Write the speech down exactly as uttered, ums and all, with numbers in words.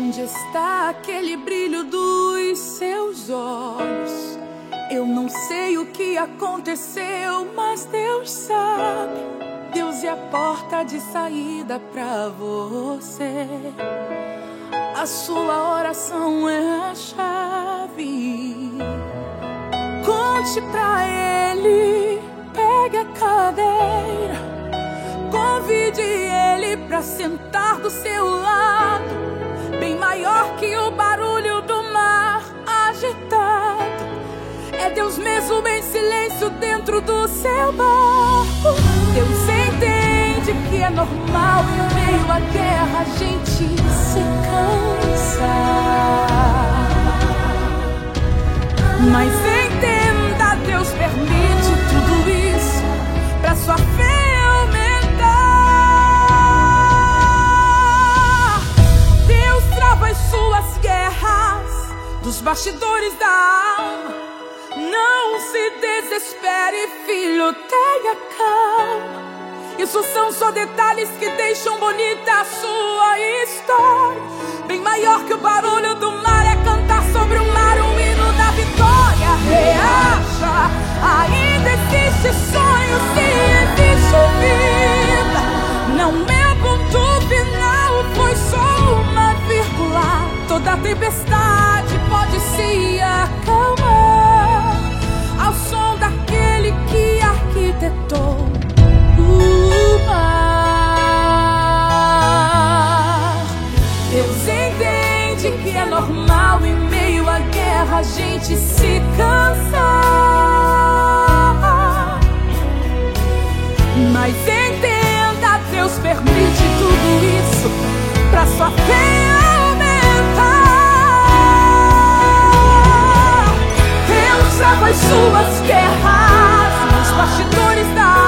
Onde está aquele brilho dos seus olhos? Eu não sei o que aconteceu, mas Deus sabe. Deus é a porta de saída pra você. A sua oração é a chave. Conte pra Ele, pegue a cadeira, convide Ele pra sentar do seu lado, bem maior que o barulho do mar agitado. É Deus mesmo em silêncio dentro do seu barco. Deus entende que é normal em meio à guerra a gente se cansa. Mas entenda, Deus permite tudo isso pra sua fé aumentar. Deus trava as suas guerras dos bastidores da alma. Não se desespere, filho, tenha calma. Isso são só detalhes que deixam bonita a sua história. Bem maior que o barulho do mar é cantar sobre o mar o hino da vitória. Reaja, ainda existe sonho, se existe vida. Não é ponto final, foi só uma vírgula. Toda tempestade pode se acalmar ao som daquele que arquitetou o mar. Deus entende que é normal em meio à guerra a gente se cansar. Mas entenda, Deus permite tudo isso pra sua fé aumentar. Deus trava as suas guerras nos bastidores da